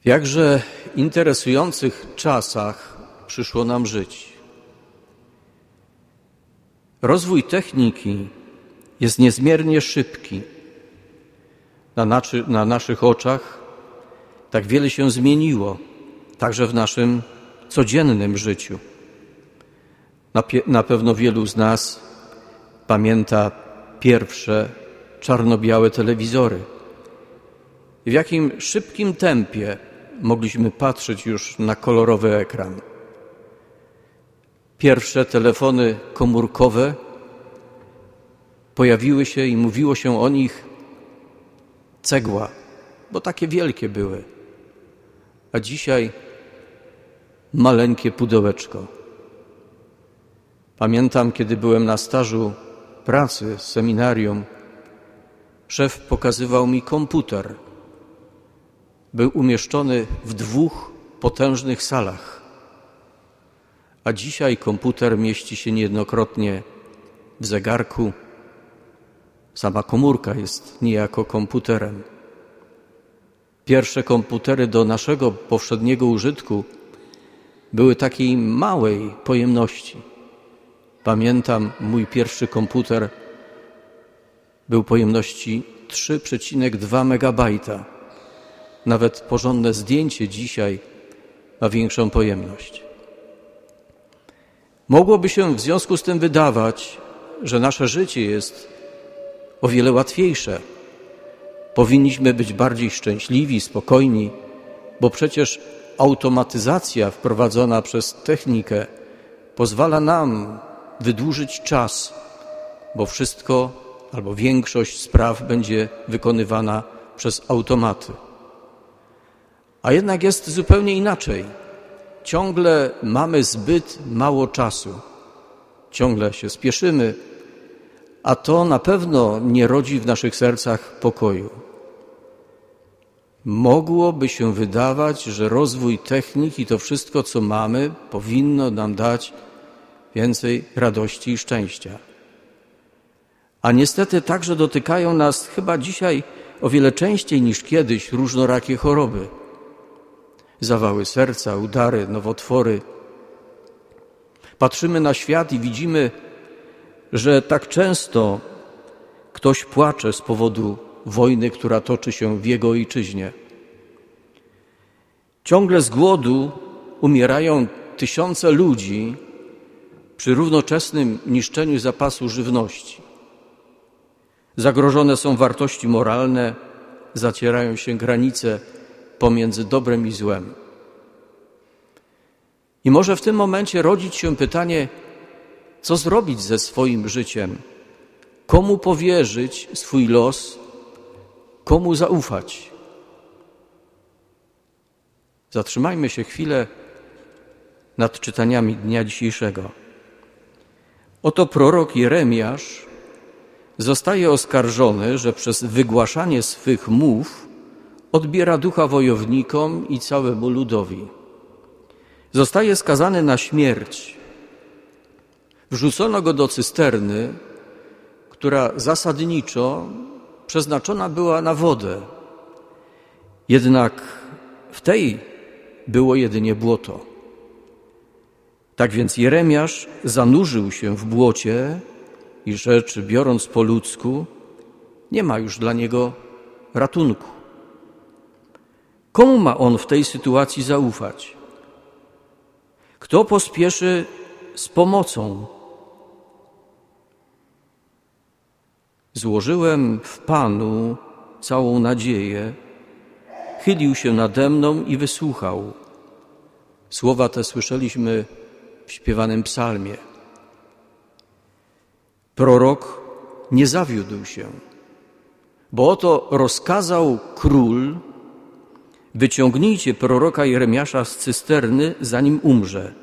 W jakże interesujących czasach przyszło nam żyć. Rozwój techniki jest niezmiernie szybki. Na naszych oczach tak wiele się zmieniło, także w naszym codziennym życiu. Na pewno wielu z nas pamięta pierwsze czarno-białe telewizory. W jakim szybkim tempie mogliśmy patrzeć już na kolorowy ekran. Pierwsze telefony komórkowe pojawiły się i mówiło się o nich cegła, bo takie wielkie były. A dzisiaj maleńkie pudełeczko. Pamiętam, kiedy byłem na stażu pracy z seminarium, szef pokazywał mi komputer. Był umieszczony w 2 potężnych salach. A dzisiaj komputer mieści się niejednokrotnie w zegarku. Sama komórka jest niejako komputerem. Pierwsze komputery do naszego powszedniego użytku były takiej małej pojemności. Pamiętam, mój pierwszy komputer był pojemności 3,2 megabajta. Nawet porządne zdjęcie dzisiaj ma większą pojemność. Mogłoby się w związku z tym wydawać, że nasze życie jest o wiele łatwiejsze. Powinniśmy być bardziej szczęśliwi, spokojni, bo przecież automatyzacja wprowadzona przez technikę pozwala nam wydłużyć czas, bo wszystko albo większość spraw będzie wykonywana przez automaty. A jednak jest zupełnie inaczej. Ciągle mamy zbyt mało czasu. Ciągle się spieszymy, a to na pewno nie rodzi w naszych sercach pokoju. Mogłoby się wydawać, że rozwój techniki i to wszystko, co mamy, powinno nam dać więcej radości i szczęścia. A niestety także dotykają nas chyba dzisiaj o wiele częściej niż kiedyś różnorakie choroby. Zawały serca, udary, nowotwory. Patrzymy na świat i widzimy, że tak często ktoś płacze z powodu wojny, która toczy się w jego ojczyźnie. Ciągle z głodu umierają tysiące ludzi przy równoczesnym niszczeniu zapasu żywności. Zagrożone są wartości moralne, zacierają się granice pomiędzy dobrem i złem. I może w tym momencie rodzić się pytanie, co zrobić ze swoim życiem? Komu powierzyć swój los? Komu zaufać? Zatrzymajmy się chwilę nad czytaniami dnia dzisiejszego. Oto prorok Jeremiasz zostaje oskarżony, że przez wygłaszanie swych mów odbiera ducha wojownikom i całemu ludowi. Zostaje skazany na śmierć. Wrzucono go do cysterny, która zasadniczo przeznaczona była na wodę. Jednak w tej było jedynie błoto. Tak więc Jeremiasz zanurzył się w błocie i rzecz biorąc po ludzku, nie ma już dla niego ratunku. Komu ma on w tej sytuacji zaufać? Kto pospieszy z pomocą? Złożyłem w Panu całą nadzieję, chylił się nade mną i wysłuchał. Słowa te słyszeliśmy w śpiewanym psalmie. Prorok nie zawiódł się, bo oto rozkazał król: wyciągnijcie proroka Jeremiasza z cysterny, zanim umrze.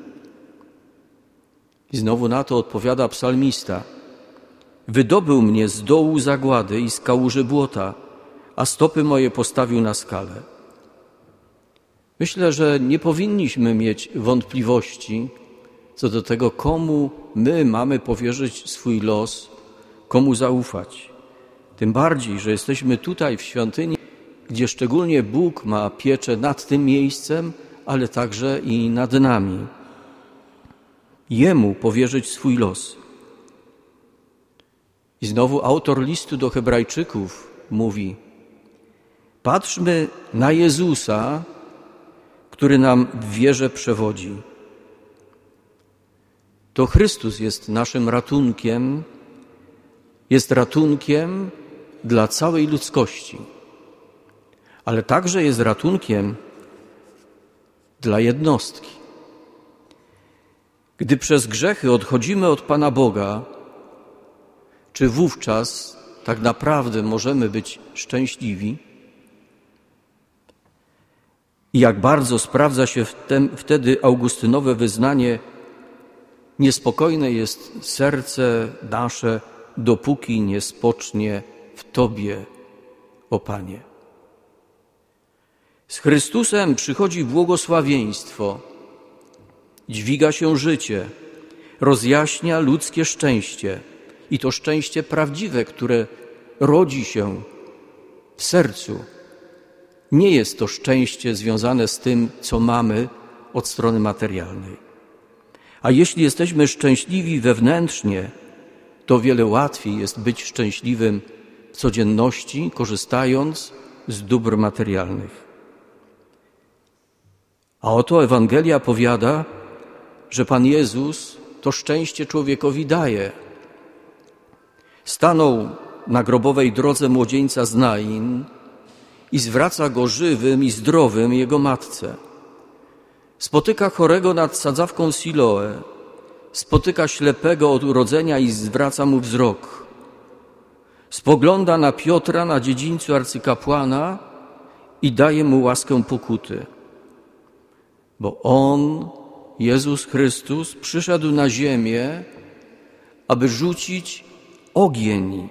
I znowu na to odpowiada psalmista: wydobył mnie z dołu zagłady i z kałuży błota, a stopy moje postawił na skale. Myślę, że nie powinniśmy mieć wątpliwości co do tego, komu my mamy powierzyć swój los, komu zaufać. Tym bardziej, że jesteśmy tutaj w świątyni, gdzie szczególnie Bóg ma pieczę nad tym miejscem, ale także i nad nami. Jemu powierzyć swój los. I znowu autor listu do Hebrajczyków mówi: patrzmy na Jezusa, który nam w wierze przewodzi. To Chrystus jest naszym ratunkiem, jest ratunkiem dla całej ludzkości, ale także jest ratunkiem dla jednostki. Gdy przez grzechy odchodzimy od Pana Boga, czy wówczas tak naprawdę możemy być szczęśliwi? I jak bardzo sprawdza się wtedy augustynowe wyznanie: niespokojne jest serce nasze, dopóki nie spocznie w Tobie, o Panie. Z Chrystusem przychodzi błogosławieństwo, dźwiga się życie, rozjaśnia ludzkie szczęście i to szczęście prawdziwe, które rodzi się w sercu. Nie jest to szczęście związane z tym, co mamy od strony materialnej. A jeśli jesteśmy szczęśliwi wewnętrznie, to wiele łatwiej jest być szczęśliwym w codzienności, korzystając z dóbr materialnych. A oto Ewangelia powiada, że Pan Jezus to szczęście człowiekowi daje. Stanął na grobowej drodze młodzieńca z Nain i zwraca go żywym i zdrowym jego matce. Spotyka chorego nad sadzawką Siloe, spotyka ślepego od urodzenia i zwraca mu wzrok. Spogląda na Piotra na dziedzińcu arcykapłana i daje mu łaskę pokuty. Bo On, Jezus Chrystus, przyszedł na ziemię, aby rzucić ogień,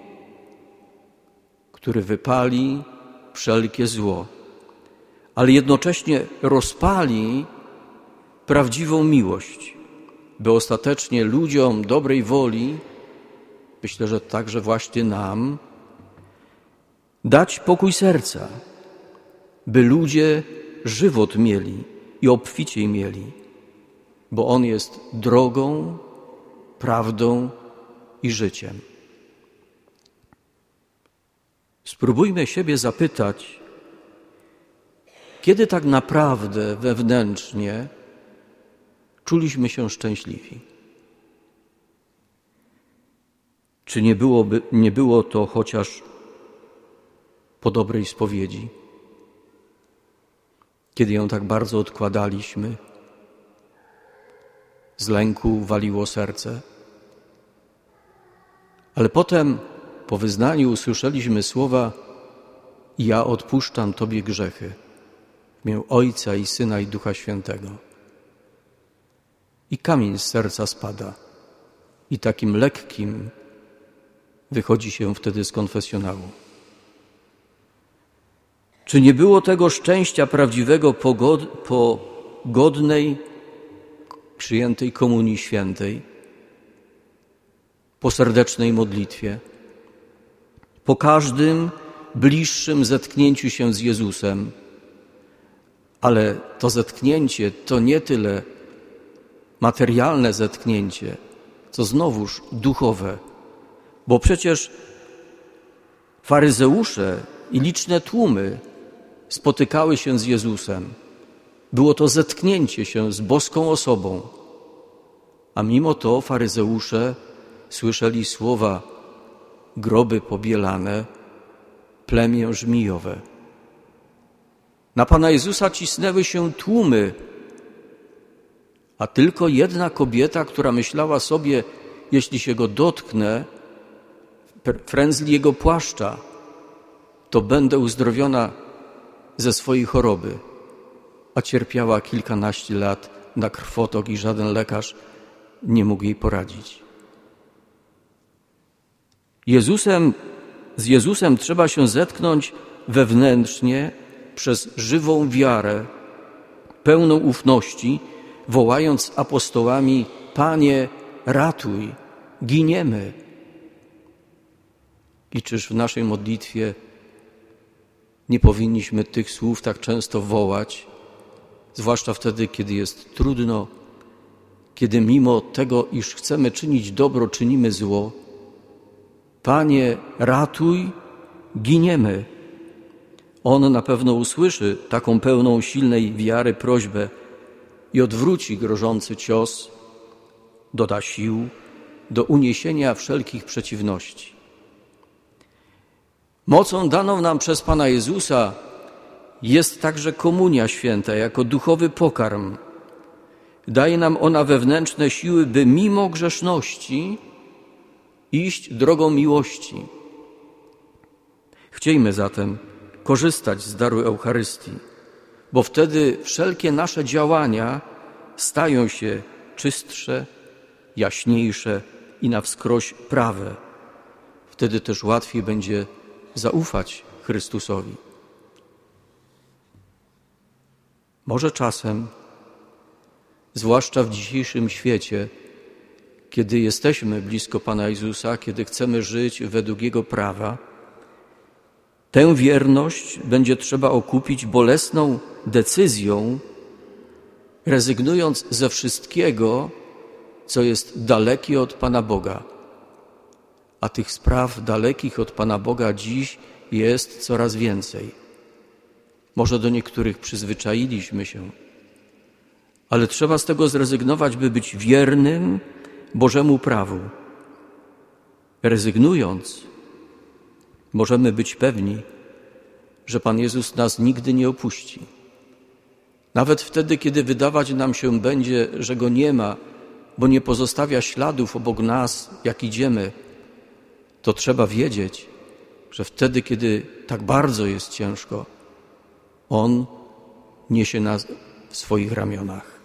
który wypali wszelkie zło, ale jednocześnie rozpali prawdziwą miłość, by ostatecznie ludziom dobrej woli, myślę, że także właśnie nam, dać pokój serca, by ludzie żywot mieli i obficiej mieli, bo On jest drogą, prawdą i życiem. Spróbujmy siebie zapytać, kiedy tak naprawdę wewnętrznie czuliśmy się szczęśliwi. Czy nie było to chociaż po dobrej spowiedzi, kiedy ją tak bardzo odkładaliśmy, z lęku waliło serce, ale potem po wyznaniu usłyszeliśmy słowa: ja odpuszczam Tobie grzechy w imię Ojca i Syna i Ducha Świętego. I kamień z serca spada i takim lekkim wychodzi się wtedy z konfesjonału. Czy nie było tego szczęścia prawdziwego po godnej, przyjętej Komunii Świętej, po serdecznej modlitwie, po każdym bliższym zetknięciu się z Jezusem? Ale to zetknięcie to nie tyle materialne zetknięcie, co znowuż duchowe, bo przecież faryzeusze i liczne tłumy spotykały się z Jezusem. Było to zetknięcie się z boską osobą, a mimo to faryzeusze słyszeli słowa: groby pobielane, plemię żmijowe. Na Pana Jezusa cisnęły się tłumy, a tylko jedna kobieta, która myślała sobie: jeśli się Go dotknę, frędzli Jego płaszcza, to będę uzdrowiona ze swojej choroby, a cierpiała kilkanaście lat na krwotok i żaden lekarz nie mógł jej poradzić. Z Jezusem trzeba się zetknąć wewnętrznie przez żywą wiarę, pełną ufności, wołając apostołami: Panie, ratuj, giniemy. I czyż w naszej modlitwie nie powinniśmy tych słów tak często wołać, zwłaszcza wtedy, kiedy jest trudno, kiedy mimo tego, iż chcemy czynić dobro, czynimy zło. Panie, ratuj, giniemy. On na pewno usłyszy taką pełną silnej wiary prośbę i odwróci grożący cios, doda sił do uniesienia wszelkich przeciwności. Mocą daną nam przez Pana Jezusa jest także komunia święta jako duchowy pokarm. Daje nam ona wewnętrzne siły, by mimo grzeszności iść drogą miłości. Chciejmy zatem korzystać z daru Eucharystii, bo wtedy wszelkie nasze działania stają się czystsze, jaśniejsze i na wskroś prawe. Wtedy też łatwiej będzie zaufać Chrystusowi. Może czasem, zwłaszcza w dzisiejszym świecie, kiedy jesteśmy blisko Pana Jezusa, kiedy chcemy żyć według Jego prawa, tę wierność będzie trzeba okupić bolesną decyzją, rezygnując ze wszystkiego, co jest dalekie od Pana Boga. A tych spraw dalekich od Pana Boga dziś jest coraz więcej. Może do niektórych przyzwyczailiśmy się, ale trzeba z tego zrezygnować, by być wiernym Bożemu prawu. Rezygnując, możemy być pewni, że Pan Jezus nas nigdy nie opuści. Nawet wtedy, kiedy wydawać nam się będzie, że Go nie ma, bo nie pozostawia śladów obok nas, jak idziemy, to trzeba wiedzieć, że wtedy, kiedy tak bardzo jest ciężko, On niesie nas w swoich ramionach.